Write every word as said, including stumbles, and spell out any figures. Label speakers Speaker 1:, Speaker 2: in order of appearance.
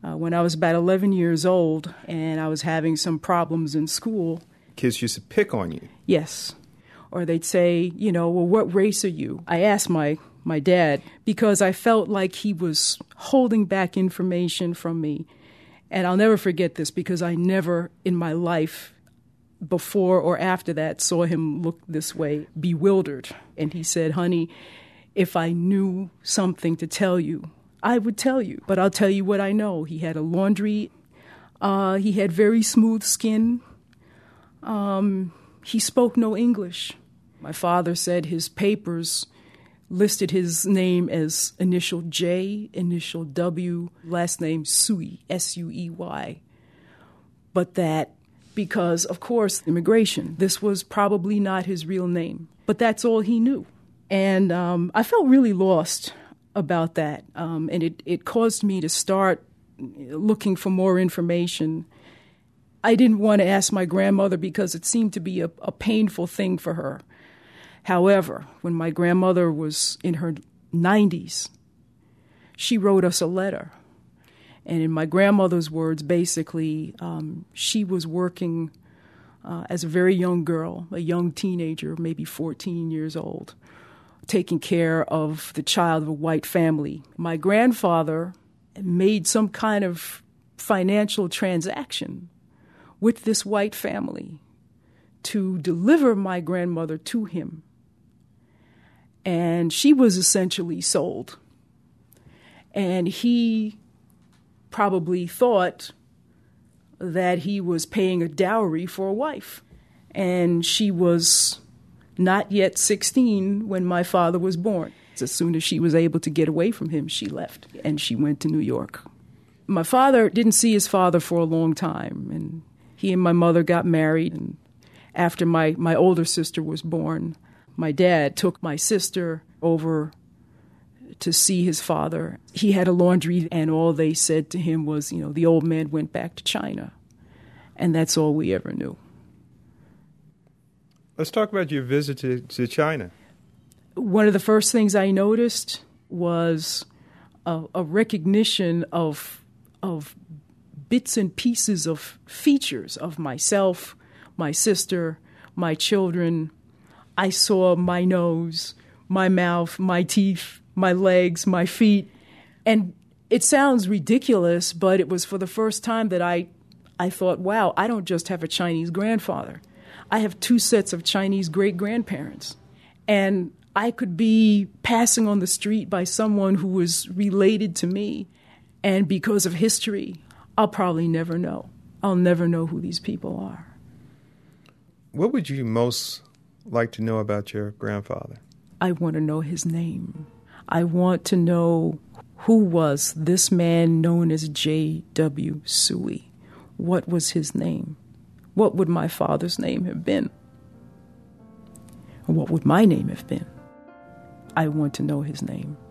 Speaker 1: uh, when I was about eleven years old and I was having some problems in school.
Speaker 2: Kids used to pick on you.
Speaker 1: Yes. Or they'd say, you know, well, what race are you? I asked my, my dad because I felt like he was holding back information from me. And I'll never forget this because I never in my life before or after that saw him look this way, bewildered. And he said, honey, if I knew something to tell you, I would tell you. But I'll tell you what I know. He had a laundry. Uh, he had very smooth skin. Um, he spoke no English. My father said his papers listed his name as initial J, initial W, last name Suey, S U E Y. But that because, of course, immigration, this was probably not his real name. But that's all he knew. And um, I felt really lost about that. Um, and it, it caused me to start looking for more information. I didn't want to ask my grandmother because it seemed to be a, a painful thing for her. However, when my grandmother was in her nineties, she wrote us a letter. And in my grandmother's words, basically, um, she was working uh, as a very young girl, a young teenager, maybe fourteen years old, taking care of the child of a white family. My grandfather made some kind of financial transaction with this white family to deliver my grandmother to him. And she was essentially sold. And he probably thought that he was paying a dowry for a wife. And she was not yet sixteen when my father was born. As soon as she was able to get away from him, she left, and she went to New York. My father didn't see his father for a long time, and he and my mother got married. And after my, my older sister was born, my dad took my sister over to see his father. He had a laundry, and all they said to him was, you know, the old man went back to China. And that's all we ever knew.
Speaker 2: Let's talk about your visit to, to China.
Speaker 1: One of the first things I noticed was a, a recognition of, of bits and pieces of features of myself, my sister, my children. I saw my nose, my mouth, my teeth, my legs, my feet. And it sounds ridiculous, but it was for the first time that I, I thought, wow, I don't just have a Chinese grandfather. I have two sets of Chinese great-grandparents. And I could be passing on the street by someone who was related to me. And because of history, I'll probably never know. I'll never know who these people are.
Speaker 2: What would you most like to know about your grandfather?
Speaker 1: I want to know his name. I want to know who was this man known as J W Suey. What was his name? What would my father's name have been? What would my name have been? I want to know his name.